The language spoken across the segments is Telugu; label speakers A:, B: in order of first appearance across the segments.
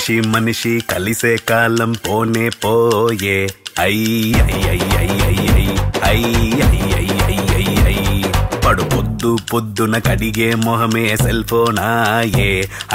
A: మనిషి మనిషి కలిసే కాలం పోనే పోయే పడు పొద్దు పొద్దున కడిగే మొహమే సెల్ ఫోన్ ఆయే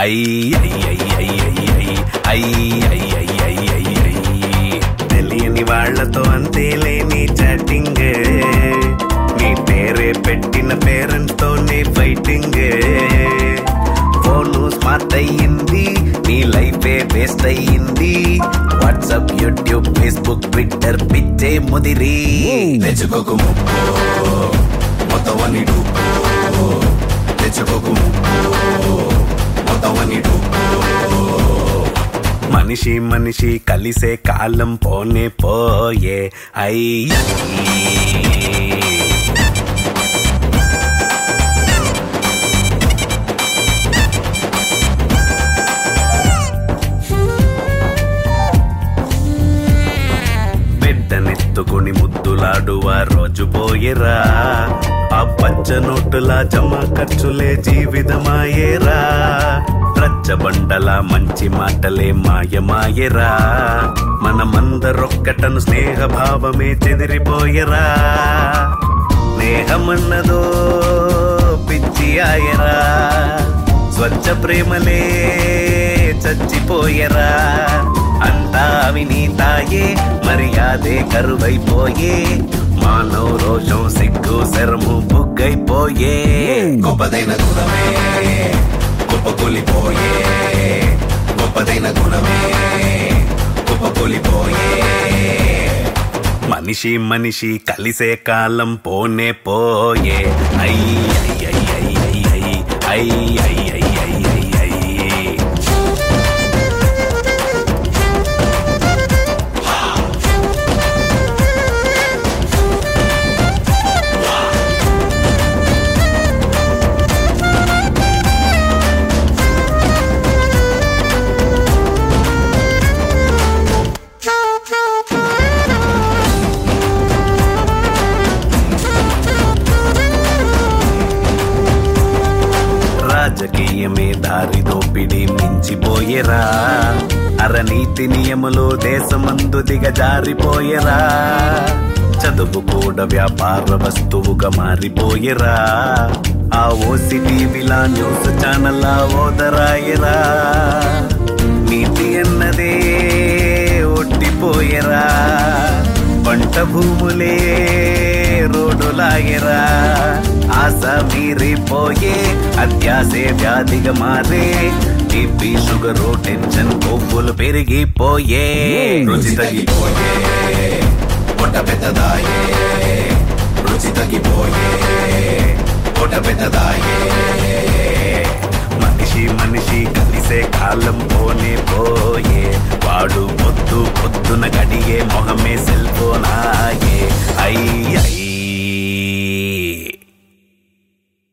A: తెలియని వాళ్లతో అంతేలేని చాటింగ్ నీ పేరే పెట్టిన పేరెంట్స్ తోనే ఫైటింగ్ ఫోను స్మార్ట్ అయ్యింది నీ లైఫే వేస్ట్ అయ్యింది వాట్సాప్ యూట్యూబ్ ఫేస్బుక్ ట్విట్టర్ పిచ్చే ముదిరి తెచ్చుకోకు ముప్పు మొత్తం అని డూపు తెచ్చుకోకు ముప్పు మొత్తం అని డూపు మనిషి మనిషి కలిసే కాలం పోనే పోయే బిడ్డనెత్తుకుని ముద్దులాడువా రోజు పోయేరా ఆ పచ్చ నోటుల జమ ఖర్చులే జీవితమాయేరా రచ్చబండల మంచి మాటలే మాయమాయరా మనమందరొక్కటను స్నేహభావమే చెదిరిపోయరా స్నేహమన్నదో పిచ్చి ఆయరా స్వచ్ఛ ప్రేమలే చచ్చిపోయరా అంతా వినీతాయే మర్యాదే కరువైపోయే మానవ రోషం సిగ్గు శరము బుగ్గైపోయే గొప్పదైన గుణమే కుప్పకూలిపోయే గొప్పదైన గుణమే కుప్పకూలిపోయే మనిషి మనిషి కలిసే కాలం పోనే పోయే రాజకీయమే దారి దోపిడి మించిపోయేరా అరనీతి నియములు దేశమందు దిగజారిపోయేరా చదువు కూడా వ్యాపార వస్తువుగా మారిపోయేరా ఆ ఓసిటీవీలా న్యూస్ ఛానల్ ఓదరాయరా నీతి అన్నదే ఒట్టిపోయేరా పంట భూములే రోడ్డులాయరా ఆశ మీరిపోయే అత్యాసే వ్యాధిగా మారే బీపీ షుగరు టెన్షన్ కొవ్వులు పెరిగిపోయే రుచి తగ్గిపోయే పొట్ట పెద్దదాయే రుచి తగ్గిపోయే పొట్ట పెద్దదాయే మనిషి మనిషి కలిసే కాలం పోనే పోయే